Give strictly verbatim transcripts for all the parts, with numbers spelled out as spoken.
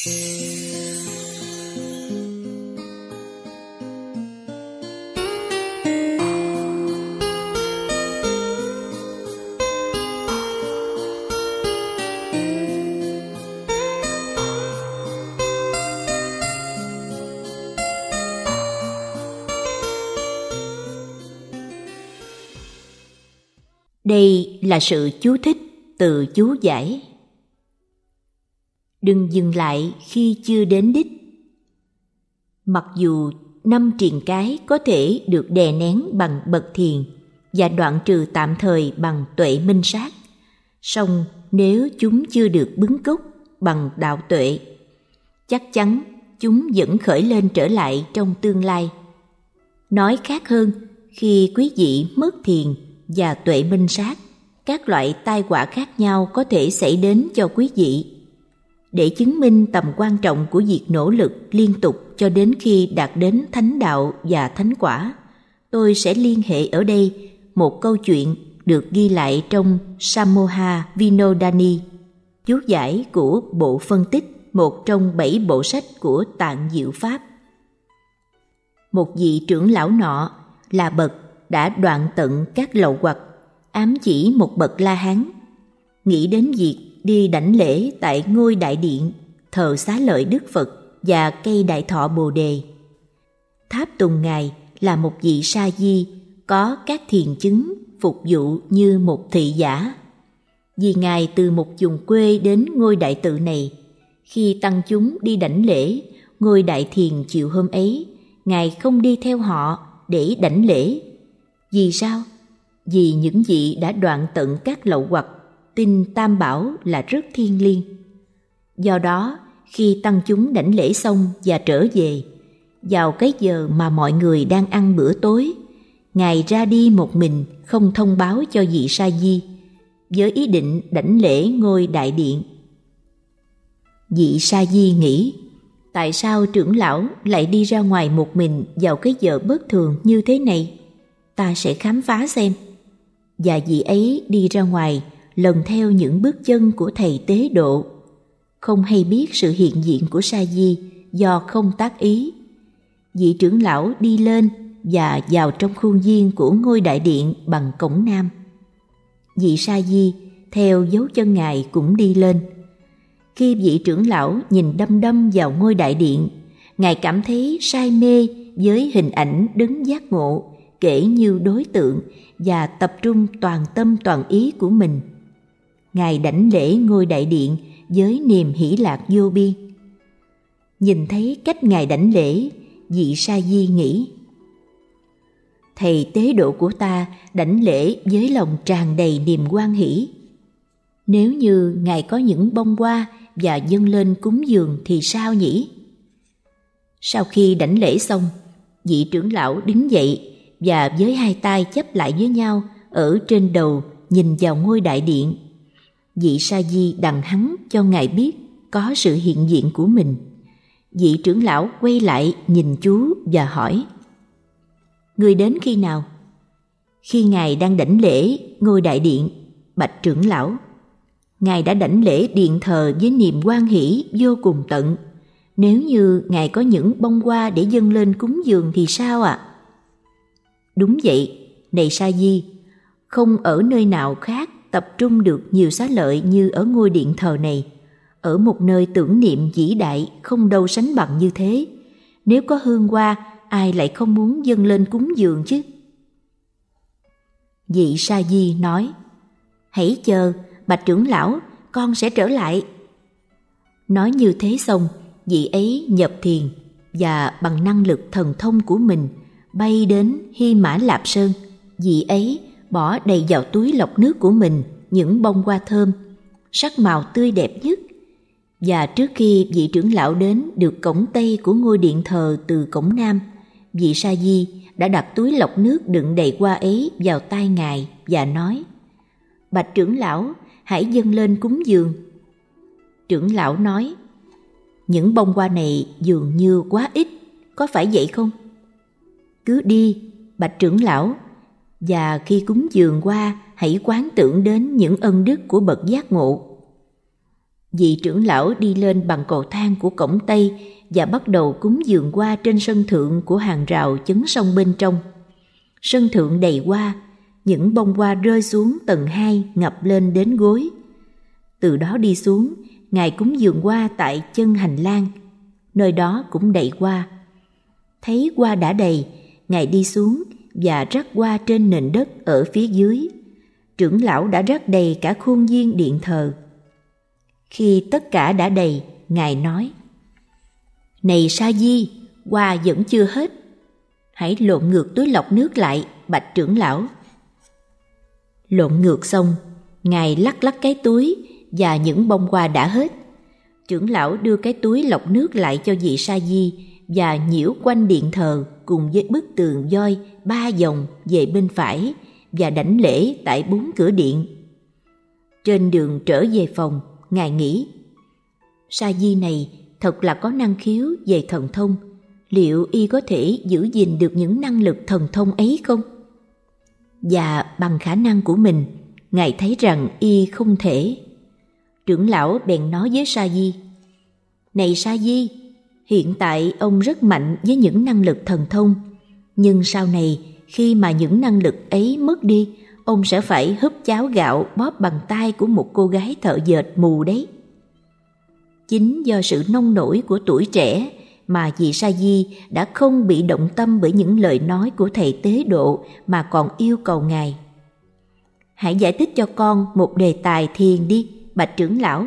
Đây là sự chú thích từ chú giải. Đừng dừng lại khi chưa đến đích. Mặc dù năm triền cái có thể được đè nén bằng bậc thiền và đoạn trừ tạm thời bằng tuệ minh sát, song nếu chúng chưa được bứng cúc bằng đạo tuệ, chắc chắn chúng vẫn khởi lên trở lại trong tương lai. Nói khác hơn, khi quý vị mất thiền và tuệ minh sát, các loại tai họa khác nhau có thể xảy đến cho quý vị. Để chứng minh tầm quan trọng của việc nỗ lực liên tục cho đến khi đạt đến thánh đạo và thánh quả, tôi sẽ liên hệ ở đây một câu chuyện được ghi lại trong Samoha Vinodani, chú giải của bộ phân tích, một trong bảy bộ sách của Tạng Diệu Pháp. Một vị trưởng lão nọ là bậc đã đoạn tận các lậu hoặc, ám chỉ một bậc La Hán, nghĩ đến việc đi đảnh lễ tại ngôi đại điện thờ Xá Lợi Đức Phật và cây Đại Thọ Bồ Đề. Tháp tùng Ngài là một vị sa di có các thiền chứng phục vụ như một thị giả. Vì Ngài từ một vùng quê đến ngôi đại tự này, khi tăng chúng đi đảnh lễ ngôi đại thiền chiều hôm ấy, Ngài không đi theo họ để đảnh lễ. Vì sao? Vì những vị đã đoạn tận các lậu hoặc tin Tam Bảo là rất thiêng liêng. Do đó, khi tăng chúng đảnh lễ xong và trở về, vào cái giờ mà mọi người đang ăn bữa tối, Ngài ra đi một mình, không thông báo cho vị sa di, với ý định đảnh lễ ngôi đại điện. Vị sa di nghĩ, tại sao trưởng lão lại đi ra ngoài một mình vào cái giờ bất thường như thế này? Ta sẽ khám phá xem. Và vị ấy đi ra ngoài, lần theo những bước chân của thầy tế độ, không hay biết sự hiện diện của sa di do không tác ý. Vị trưởng lão đi lên và vào trong khuôn viên của ngôi đại điện bằng cổng nam. Vị sa di theo dấu chân Ngài cũng đi lên. Khi vị trưởng lão nhìn đăm đăm vào ngôi đại điện, Ngài cảm thấy say mê với hình ảnh đấng giác ngộ kể như đối tượng và tập trung toàn tâm toàn ý của mình. Ngài đảnh lễ ngôi đại điện với niềm hỷ lạc vô biên. Nhìn thấy cách Ngài đảnh lễ, vị sa di nghĩ, thầy tế độ của ta đảnh lễ với lòng tràn đầy niềm hoan hỷ. Nếu như Ngài có những bông hoa và dâng lên cúng dường thì sao nhỉ? Sau khi đảnh lễ xong, vị trưởng lão đứng dậy và với hai tay chắp lại với nhau ở trên đầu nhìn vào ngôi đại điện. Vị sa di đặng hắn cho Ngài biết có sự hiện diện của mình. Vị trưởng lão quay lại nhìn chú và hỏi, người đến khi nào? Khi Ngài đang đảnh lễ ngôi đại điện, bạch trưởng lão. Ngài đã đảnh lễ điện thờ với niềm hoan hỷ vô cùng tận. Nếu như Ngài có những bông hoa để dâng lên cúng dường thì sao ạ? À? Đúng vậy, này sa di, không ở nơi nào khác tập trung được nhiều xá lợi như ở ngôi điện thờ này. Ở một nơi tưởng niệm vĩ đại không đâu sánh bằng như thế. Nếu có hương hoa, ai lại không muốn dâng lên cúng dường chứ? Vị sa di nói, hãy chờ, bạch trưởng lão, con sẽ trở lại. Nói như thế xong, vị ấy nhập thiền và bằng năng lực thần thông của mình bay đến Hy Mã Lạp Sơn. Vị ấy bỏ đầy vào túi lọc nước của mình những bông hoa thơm, sắc màu tươi đẹp nhất. Và trước khi vị trưởng lão đến được cổng Tây của ngôi điện thờ từ cổng Nam, vị sa di đã đặt túi lọc nước đựng đầy hoa ấy vào tay Ngài và nói, bạch trưởng lão, hãy dâng lên cúng dường. Trưởng lão nói, những bông hoa này dường như quá ít, có phải vậy không? Cứ đi, bạch trưởng lão, và khi cúng dường hoa hãy quán tưởng đến những ân đức của bậc giác ngộ. Vị trưởng lão đi lên bằng cầu thang của cổng Tây và bắt đầu cúng dường hoa trên sân thượng của hàng rào chấn sông bên trong. Sân thượng đầy hoa, những bông hoa rơi xuống tầng hai ngập lên đến gối. Từ đó đi xuống, Ngài cúng dường hoa tại chân hành lang, nơi đó cũng đầy hoa. Thấy hoa đã đầy, Ngài đi xuống và rắc hoa trên nền đất ở phía dưới. Trưởng lão đã rắc đầy cả khuôn viên điện thờ. Khi tất cả đã đầy, Ngài nói: "Này Sa Di, hoa vẫn chưa hết. Hãy lộn ngược túi lọc nước lại, bạch trưởng lão." Lộn ngược xong, Ngài lắc lắc cái túi và những bông hoa đã hết. Trưởng lão đưa cái túi lọc nước lại cho vị Sa Di và nhiễu quanh điện thờ cùng với bức tường voi ba vòng về bên phải và đảnh lễ tại bốn cửa điện. Trên đường trở về phòng, Ngài nghĩ: Sa Di này thật là có năng khiếu về thần thông. Liệu y có thể giữ gìn được những năng lực thần thông ấy không? Và bằng khả năng của mình, Ngài thấy rằng y không thể. Trưởng lão bèn nói với Sa Di: "Này Sa Di, hiện tại ông rất mạnh với những năng lực thần thông, nhưng sau này khi mà những năng lực ấy mất đi, ông sẽ phải húp cháo gạo bóp bằng tay của một cô gái thợ dệt mù đấy." Chính do sự nông nổi của tuổi trẻ mà vị Sa Di đã không bị động tâm bởi những lời nói của thầy tế độ mà còn yêu cầu Ngài: "Hãy giải thích cho con một đề tài thiền đi, bạch trưởng lão."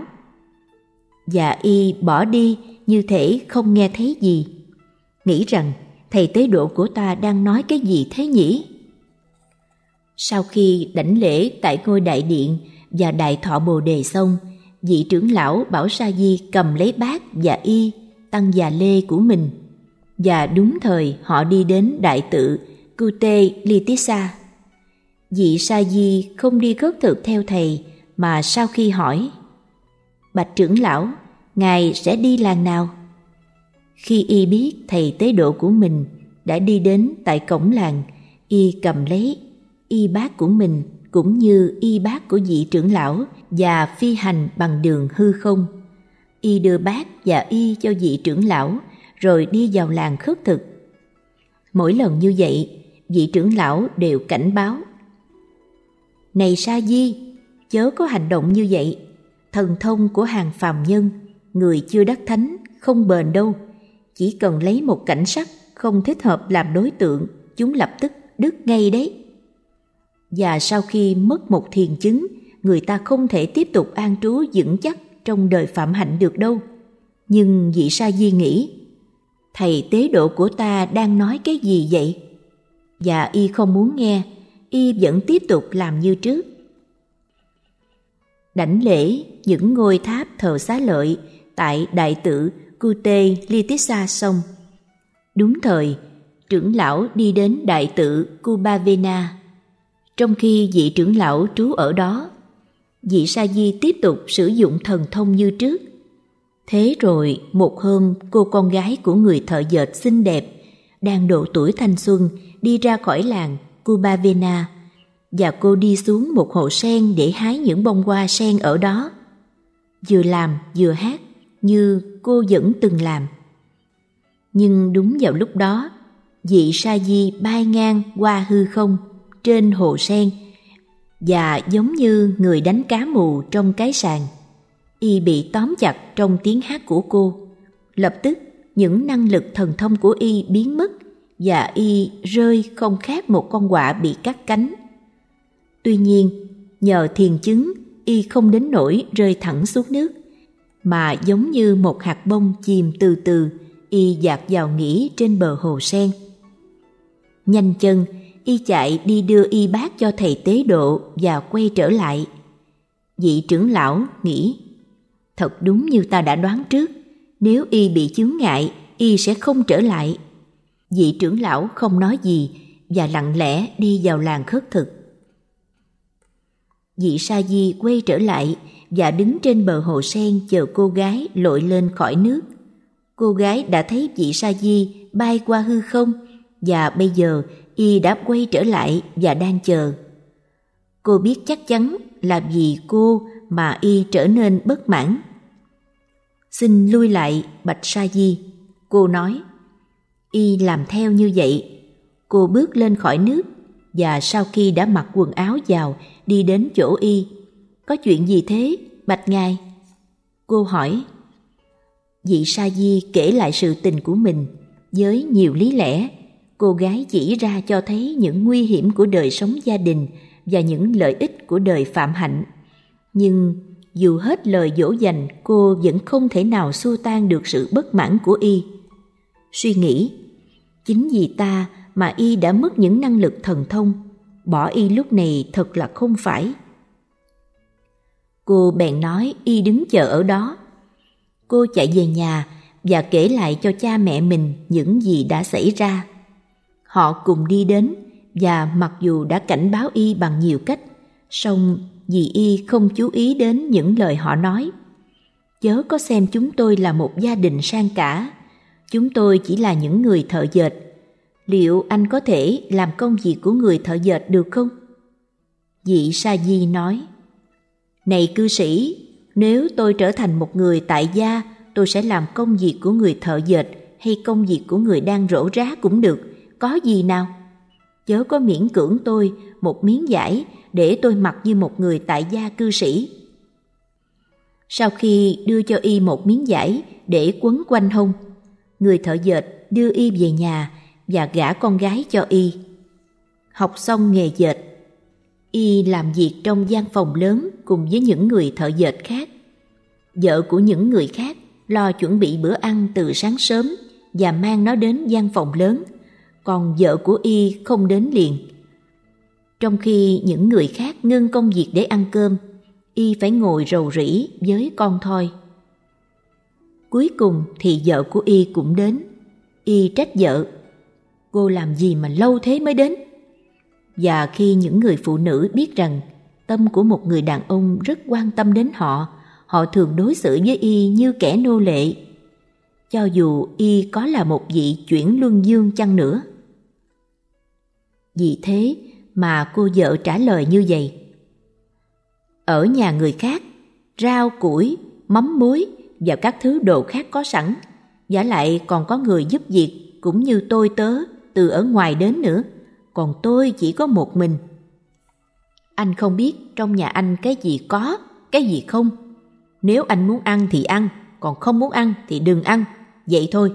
Và y bỏ đi như thể không nghe thấy gì, nghĩ rằng thầy tế độ của ta đang nói cái gì thế nhỉ? Sau khi đảnh lễ tại ngôi đại điện và đại thọ bồ đề xong, vị trưởng lão bảo Sa Di cầm lấy bát và y, tăng già lê của mình, và đúng thời họ đi đến đại tự Kute Litissa. Vị Sa Di không đi khất thực theo thầy, mà sau khi hỏi: "Bạch trưởng lão, ngài sẽ đi làng nào?" Khi y biết thầy tế độ của mình đã đi đến tại cổng làng, y cầm lấy y bát của mình cũng như y bát của vị trưởng lão và phi hành bằng đường hư không. Y đưa bát và y cho vị trưởng lão rồi đi vào làng khất thực. Mỗi lần như vậy, vị trưởng lão đều cảnh báo: "Này Sa Di, chớ có hành động như vậy. Thần thông của hàng phàm nhân, người chưa đắc thánh, không bền đâu. Chỉ cần lấy một cảnh sắc không thích hợp làm đối tượng, chúng lập tức đứt ngay đấy. Và sau khi mất một thiền chứng, người ta không thể tiếp tục an trú vững chắc trong đời phạm hạnh được đâu." Nhưng vị Sa Di nghĩ: thầy tế độ của ta đang nói cái gì vậy? Và y không muốn nghe, y vẫn tiếp tục làm như trước. Đảnh lễ những ngôi tháp thờ xá lợi tại đại tự Kute Litissa xong, đúng thời trưởng lão đi đến đại tự Kubavena. Trong khi vị trưởng lão trú ở đó, vị Sa Di tiếp tục sử dụng thần thông như trước. Thế rồi một hôm, cô con gái của người thợ dệt xinh đẹp đang độ tuổi thanh xuân đi ra khỏi làng Kubavena, và cô đi xuống một hồ sen để hái những bông hoa sen ở đó, vừa làm vừa hát như cô vẫn từng làm. Nhưng đúng vào lúc đó, vị Sa Di bay ngang qua hư không trên hồ sen, và giống như người đánh cá mù trong cái sàng, y bị tóm chặt trong tiếng hát của cô. Lập tức những năng lực thần thông của y biến mất, và y rơi không khác một con quạ bị cắt cánh. Tuy nhiên, nhờ thiền chứng, y không đến nỗi rơi thẳng xuống nước, mà giống như một hạt bông chìm từ từ, y dạt vào nghỉ trên bờ hồ sen. Nhanh chân, y chạy đi đưa y bát cho thầy tế độ và quay trở lại. Vị trưởng lão nghĩ: thật đúng như ta đã đoán trước, nếu y bị chướng ngại, y sẽ không trở lại. Vị trưởng lão không nói gì và lặng lẽ đi vào làng khất thực. Vị Sa Di quay trở lại và đứng trên bờ hồ sen chờ cô gái lội lên khỏi nước. Cô gái đã thấy vị Sa Di bay qua hư không, và bây giờ y đã quay trở lại và đang chờ. Cô biết chắc chắn là vì cô mà y trở nên bất mãn, Xin lui lại, bạch Sa Di. Cô nói. Y làm theo như vậy. Cô bước lên khỏi nước và sau khi đã mặc quần áo vào đi đến chỗ Y. Có chuyện gì thế, bạch ngài? Cô hỏi. Vị Sa Di kể lại sự tình của mình với nhiều lý lẽ. Cô gái chỉ ra cho thấy những nguy hiểm của đời sống gia đình và những lợi ích của đời phạm hạnh. Nhưng dù hết lời dỗ dành, cô vẫn không thể nào xua tan được sự bất mãn của Y. Suy nghĩ, chính vì ta mà Y đã mất những năng lực thần thông, bỏ Y lúc này thật là không phải. Cô bèn nói Y đứng chờ ở đó. Cô chạy về nhà và kể lại cho cha mẹ mình những gì đã xảy ra. Họ cùng đi đến và mặc dù đã cảnh báo Y bằng nhiều cách, song vì Y không chú ý đến những lời họ nói. Chớ có xem chúng tôi là một gia đình sang cả. Chúng tôi chỉ là những người thợ dệt. Liệu anh có thể làm công việc của người thợ dệt được không? Vị Sa Di nói. Này cư sĩ, nếu tôi trở thành một người tại gia, tôi sẽ làm công việc của người thợ dệt hay công việc của người đang rổ rá cũng được, có gì nào? Chớ có miễn cưỡng tôi một miếng vải để tôi mặc như một người tại gia cư sĩ. Sau khi đưa cho Y một miếng vải để quấn quanh hông, người thợ dệt đưa Y về nhà và gả con gái cho Y. Học xong nghề dệt, Y làm việc trong gian phòng lớn cùng với những người thợ dệt khác. Vợ của những người khác lo chuẩn bị bữa ăn từ sáng sớm và mang nó đến gian phòng lớn, còn vợ của Y không đến liền. Trong khi những người khác ngưng công việc để ăn cơm, Y phải ngồi rầu rĩ với con thoi. Cuối cùng thì vợ của Y cũng đến. Y trách vợ, cô làm gì mà lâu thế mới đến? Và khi những người phụ nữ biết rằng tâm của một người đàn ông rất quan tâm đến họ, họ thường đối xử với Y như kẻ nô lệ, cho dù Y có là một vị chuyển luân dương chăng nữa. Vì thế mà cô vợ trả lời như vậy. Ở nhà người khác, rau, củi, mắm muối và các thứ đồ khác có sẵn, vả lại còn có người giúp việc cũng như tôi tớ từ ở ngoài đến nữa, còn tôi chỉ có một mình. Anh không biết trong nhà anh cái gì có, cái gì không. Nếu anh muốn ăn thì ăn, còn không muốn ăn thì đừng ăn, vậy thôi.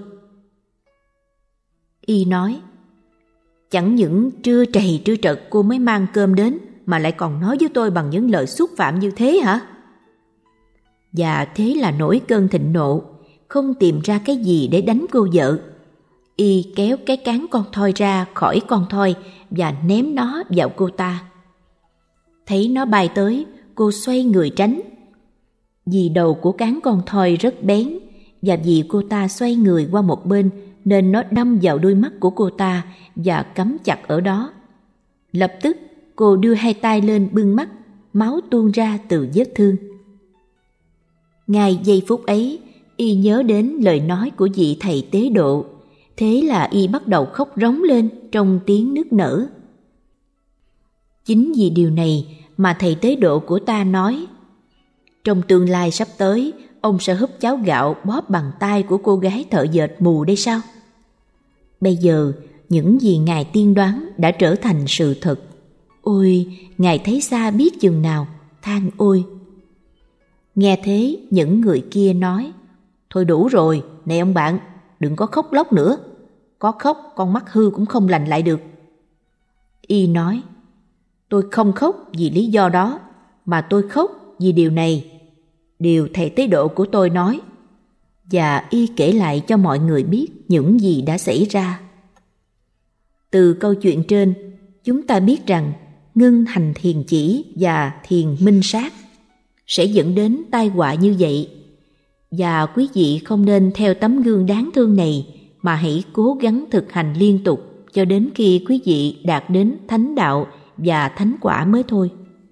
Y nói, chẳng những trưa trầy trưa trật cô mới mang cơm đến, mà lại còn nói với tôi bằng những lời xúc phạm như thế hả? Và thế là nổi cơn thịnh nộ, không tìm ra cái gì để đánh cô vợ. Y kéo cái cán con thoi ra khỏi con thoi và ném nó vào cô ta. Thấy nó bay tới, cô xoay người tránh. Vì đầu của cán con thoi rất bén, và vì cô ta xoay người qua một bên nên nó đâm vào đôi mắt của cô ta và cắm chặt ở đó. Lập tức cô đưa hai tay lên bưng mắt, máu tuôn ra từ vết thương. Ngay giây phút ấy, Y nhớ đến lời nói của vị thầy tế độ. Thế là Y bắt đầu khóc rống lên trong tiếng nức nở. Chính vì điều này mà thầy tế độ của ta nói, trong tương lai sắp tới, ông sẽ húp cháo gạo bóp bằng tay của cô gái thợ dệt mù đây sao? Bây giờ, những gì Ngài tiên đoán đã trở thành sự thật. Ôi, Ngài thấy xa biết chừng nào, than ôi. Nghe thế, những người kia nói, thôi đủ rồi, này ông bạn, đừng có khóc lóc nữa. Có khóc, con mắt hư cũng không lành lại được. Y nói, tôi không khóc vì lý do đó, mà tôi khóc vì điều này, điều thầy tế độ của tôi nói. Và Y kể lại cho mọi người biết những gì đã xảy ra. Từ câu chuyện trên, chúng ta biết rằng ngưng hành thiền chỉ và thiền minh sát sẽ dẫn đến tai họa như vậy. Và quý vị không nên theo tấm gương đáng thương này mà hãy cố gắng thực hành liên tục cho đến khi quý vị đạt đến thánh đạo và thánh quả mới thôi.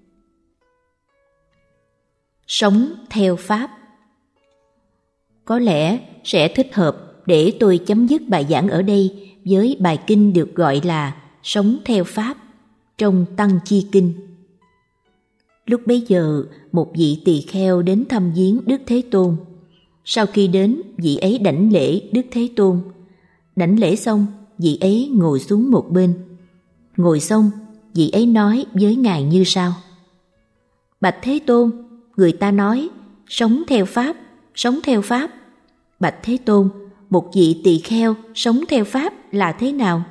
Sống theo Pháp. Có lẽ sẽ thích hợp để tôi chấm dứt bài giảng ở đây với bài kinh được gọi là Sống theo Pháp trong Tăng Chi Kinh. Lúc bấy giờ, một vị tỳ kheo đến thăm viếng Đức Thế Tôn. Sau khi đến, vị ấy đảnh lễ Đức Thế Tôn. Đảnh lễ xong, vị ấy ngồi xuống một bên. Ngồi xong, vị ấy nói với Ngài như sau: Bạch Thế Tôn, người ta nói sống theo Pháp, sống theo Pháp. Bạch Thế Tôn, một vị tỳ kheo sống theo Pháp là thế nào?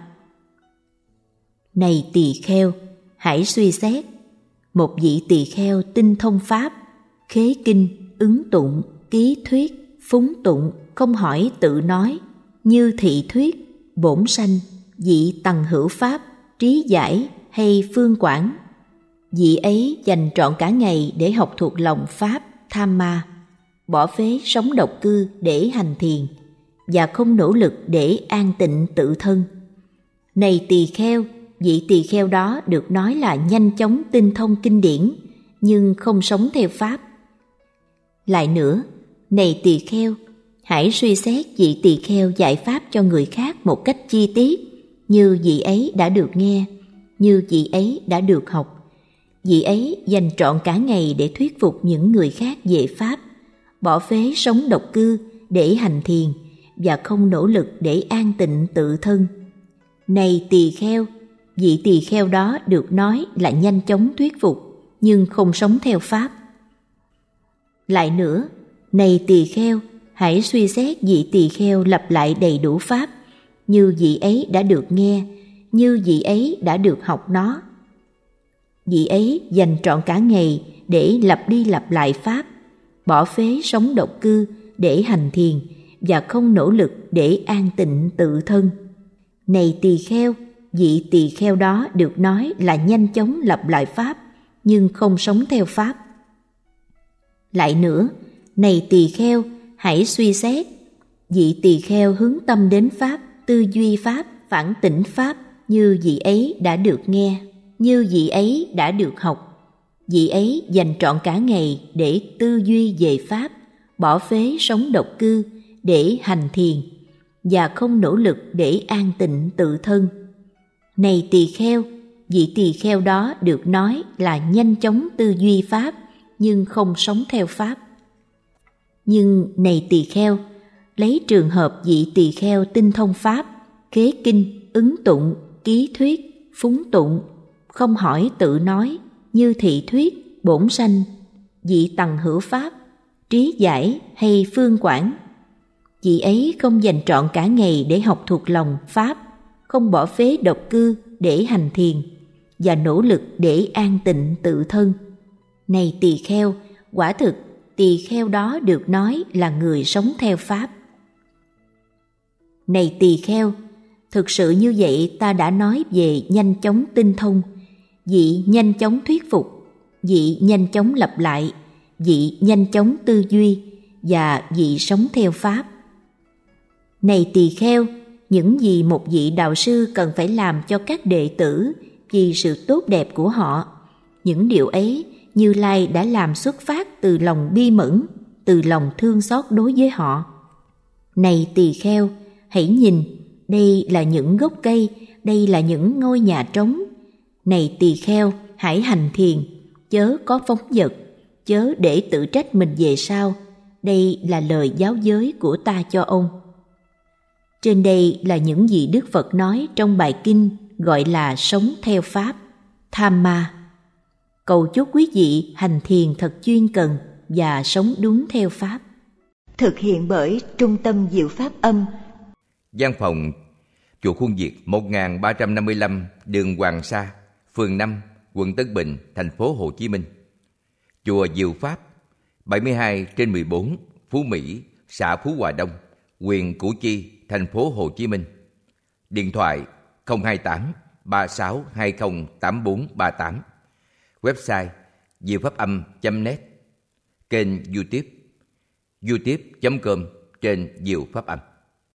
Này tỳ kheo, hãy suy xét. Một vị tỳ kheo tinh thông Pháp, khế kinh, ứng tụng, ký thuyết, phúng tụng, không hỏi tự nói, như thị thuyết, bổn sanh, vị tầng hữu Pháp, trí giải hay phương quảng. Vị ấy dành trọn cả ngày để học thuộc lòng Pháp tham ma, bỏ phế sống độc cư để hành thiền, và không nỗ lực để an tịnh tự thân. Này tỳ kheo, vị tỳ kheo đó được nói là nhanh chóng tinh thông kinh điển, nhưng không sống theo Pháp. Lại nữa, này tỳ kheo, hãy suy xét vị tỳ kheo dạy Pháp cho người khác một cách chi tiết, như vị ấy đã được nghe, như vị ấy đã được học. Vị ấy dành trọn cả ngày để thuyết phục những người khác về Pháp, bỏ phế sống độc cư để hành thiền, và không nỗ lực để an tịnh tự thân. Này tỳ kheo, vị tỳ kheo đó được nói là nhanh chóng thuyết phục, nhưng không sống theo Pháp. Lại nữa, này tỳ kheo, hãy suy xét vị tỳ kheo lặp lại đầy đủ Pháp, như vị ấy đã được nghe, như vị ấy đã được học nó. Vị ấy dành trọn cả ngày để lặp đi lặp lại Pháp, bỏ phế sống độc cư để hành thiền, và không nỗ lực để an tịnh tự thân. Này tỳ kheo, vị tỳ kheo đó được nói là nhanh chóng lặp lại Pháp, nhưng không sống theo Pháp. Lại nữa, này tỳ kheo, hãy suy xét. Vị tỳ kheo hướng tâm đến Pháp, tư duy Pháp, phản tỉnh Pháp, như vị ấy đã được nghe, như vị ấy đã được học. Vị ấy dành trọn cả ngày để tư duy về Pháp, bỏ phế sống độc cư để hành thiền, và không nỗ lực để an tịnh tự thân. Này tỳ kheo, vị tỳ kheo đó được nói là nhanh chóng tư duy Pháp, nhưng không sống theo Pháp. Nhưng này tỳ kheo, lấy trường hợp vị tỳ kheo tinh thông Pháp, khế kinh, ứng tụng, ký thuyết, phúng tụng, không hỏi tự nói, như thị thuyết, bổn sanh, vị tầng hữu Pháp, trí giải hay phương quảng. Vị ấy không dành trọn cả ngày để học thuộc lòng Pháp, không bỏ phế độc cư để hành thiền, và nỗ lực để an tịnh tự thân. Này tỳ kheo, quả thực tỳ kheo đó được nói là người sống theo Pháp. Này tỳ kheo, thực sự như vậy ta đã nói về nhanh chóng tinh thông, vị nhanh chóng thuyết phục, vị nhanh chóng lặp lại, vị nhanh chóng tư duy, và vị sống theo Pháp. Này tỳ kheo, những gì một vị đạo sư cần phải làm cho các đệ tử vì sự tốt đẹp của họ, những điều ấy Như Lai đã làm xuất phát từ lòng bi mẫn, từ lòng thương xót đối với họ. Này tỳ kheo, hãy nhìn, đây là những gốc cây, đây là những ngôi nhà trống. Này tỳ kheo, hãy hành thiền, chớ có phóng dật, chớ để tự trách mình về sau. Đây là lời giáo giới của ta cho ông. Trên đây là những gì Đức Phật nói trong bài kinh gọi là sống theo Pháp, tham ma. Cầu chúc quý vị hành thiền thật chuyên cần và sống đúng theo Pháp. Thực hiện bởi Trung tâm Diệu Pháp Âm. Văn phòng Chùa Khuôn Việt một nghìn ba trăm năm mươi lăm đường Hoàng Sa, phường năm, quận Tân Bình, thành phố Hồ Chí Minh. Chùa Diệu Pháp bảy mươi hai trên mười bốn, Phú Mỹ, xã Phú Hòa Đông, huyện Củ Chi, thành phố Hồ Chí Minh. Điện thoại không hai tám ba sáu hai không tám bốn ba tám. Website diệu pháp âm chấm net. Kênh YouTube youtube chấm com trên Diệu Pháp Âm.